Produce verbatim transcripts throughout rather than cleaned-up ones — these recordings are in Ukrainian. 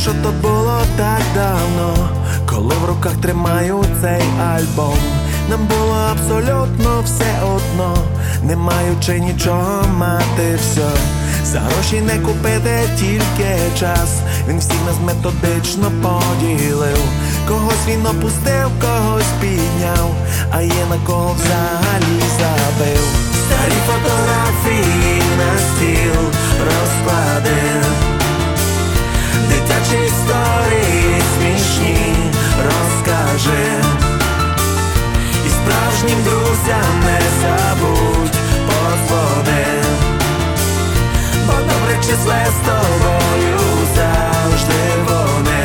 що то було так давно, коли в руках тримаю цей альбом. Нам було абсолютно все одно, не маючи нічого мати все. За гроші не купити, тільки час. Він всіх нас методично поділив. Когось він опустив, когось підняв, а є на кого взагалі забив. Старі фотографії на стіл розклади, дитячі історії смішні розкажи, і справжнім друзям не забудь подзвони, бо добре числе з тобою завжди вони.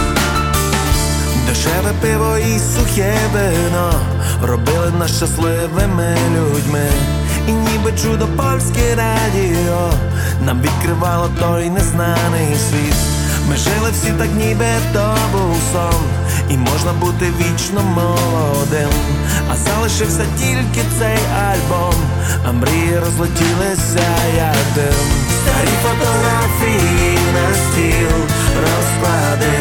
Дешеве пиво і сухе вино робили нас щасливими людьми, і ніби чудо польське радіо нам відкривало той незнаний світ. Ми жили всі так, ніби то був сон, і можна бути вічно молодим. А залишився тільки цей альбом, а мрії розлетілися як дим. Старі фотографії на стіл розклади,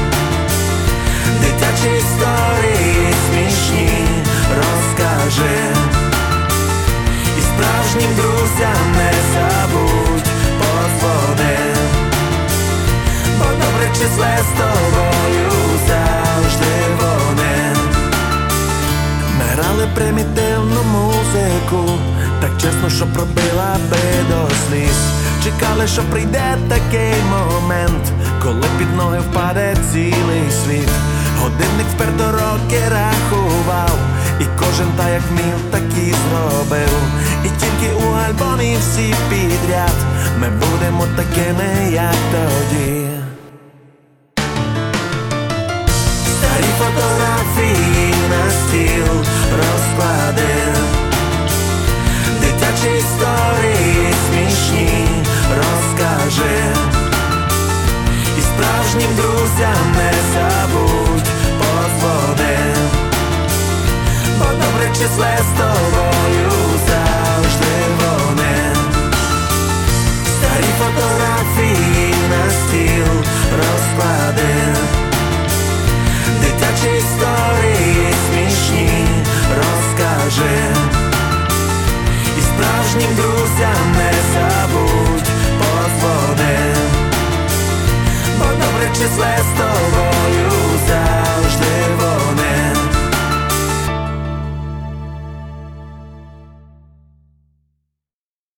дитячі історії смішні розкажи, і справжнім друзям не забудь подзвони, бо добре числе з тобою завжди вони. Ми грали примітивну музику, так чесно, що пробила би до сліз. Чекали, що прийде такий момент, коли під ноги впаде цілий світ. Годинник вперто роки рахував, і кожен та як міг, так і зробив. І тільки у альбомі всі підряд ми будемо такими, як тоді. Старі фотографії на стіл розклади, дитячі історії смішні розкажи, і справжнім друзям не забудь подзвони, бо добре числе з тобою